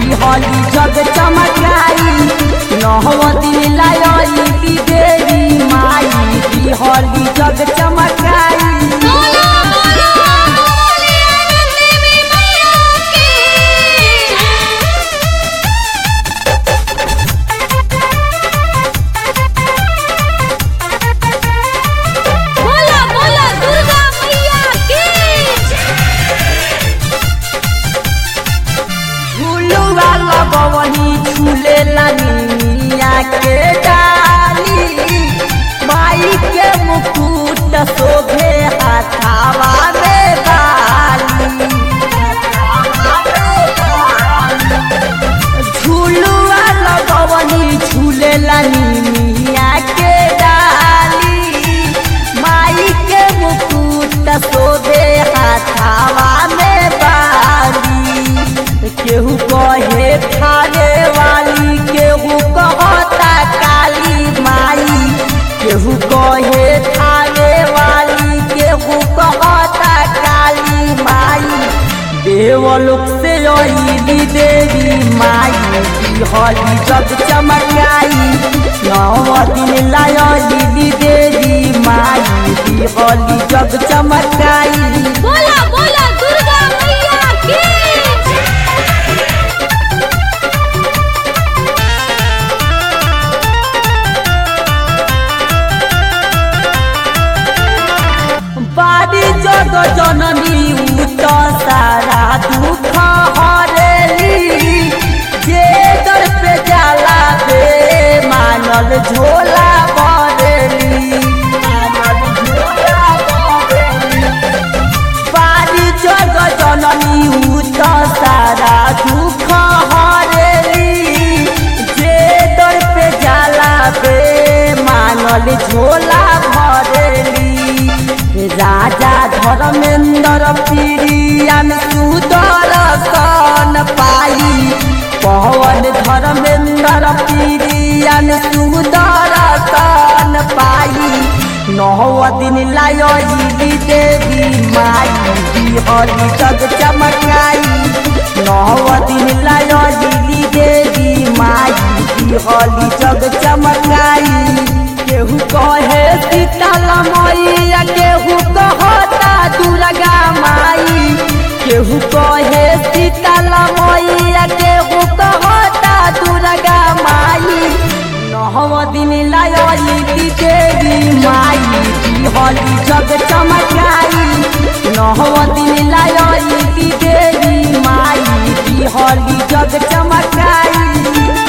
दिहली जग चमकाई। 9 दिन लायली देवी माई दिहली जग चमकाई। बवनी झूले लनिया के डाली माई के मुकुट शोभे हाथावा में बाली। झूलुआ लगवनी झूले लनिया के डाली माई के मुकुट शोभे हाथावा में बाली। केहू कहे थाने वाली केहू कहता काली माई। केहू कहे थाने वाली केहू कहता काली माई। देवलोक से अइली देवी माई दिहली जग चमकाई। 9 दिन लायली देवी माई दिहली जग चमकाई। बोला बोला दुर्गा मैया की। बारी जग जननी उत सारा दुख हरेली। जे दर पे जाला बे मानल झोला भरेली। बारी जग जननी उत सारा दुख हरेली। जे दर पे जाला बे मानल झोला भरेली। राजा धर्मेंद्र प्रियन सुदर्शन पाई। पवन धर्मेंद्र प्रियन सुदर्शन पाई। 9 दिन लायली देवी माई दिहली जग चमकाई। 9 दिन लायली देवी माई दिहली जग चमकाई। केहू कहे शीतला मैया केहू कहता दुर्गा माई। केहू कहे शीतला मैया केहू कहता दुर्गा माई। 9 दिन लायली देवी माई दिहली जग चमकाई। 9 दिन लायली देवी माई दिहली जग चमकाई।